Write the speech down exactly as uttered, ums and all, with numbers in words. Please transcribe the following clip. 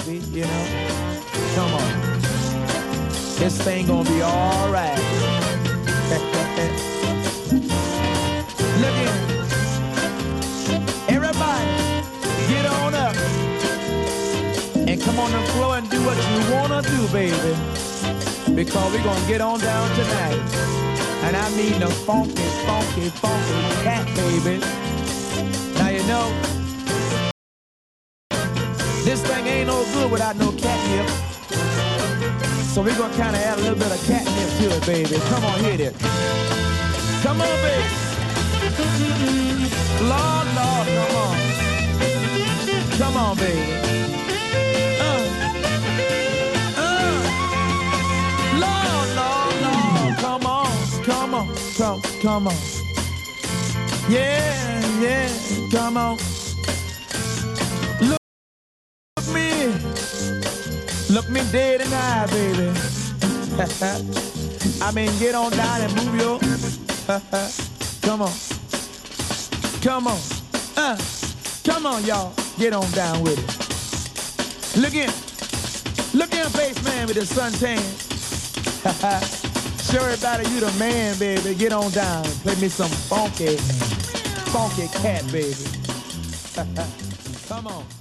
baby, you know. Come on. This thing gonna be all right. Look at it. Everybody, get on up. And come on the floor and do what you wanna do, baby. Because we're gonna get on down tonight. And I mean the funky, funky, funky cat, baby. Now you know, this thing ain't no good without no catnip. So we're gonna kinda add a little bit of catnip to it, baby. Come on, hit it. Come on, baby. Lord, Lord, come on. Come on, baby. Uh, uh. Lord, Lord, Lord, come on, come on, come, come on. Yeah, yeah, come on. Look me, look me dead in the eye, baby. I mean, get on down and move your. Come on, come on, uh, come on, y'all, get on down with it. Look in, look in, face man with the suntan. Show everybody you the man, baby. Get on down, play me some funky, funky cat, baby. Come on.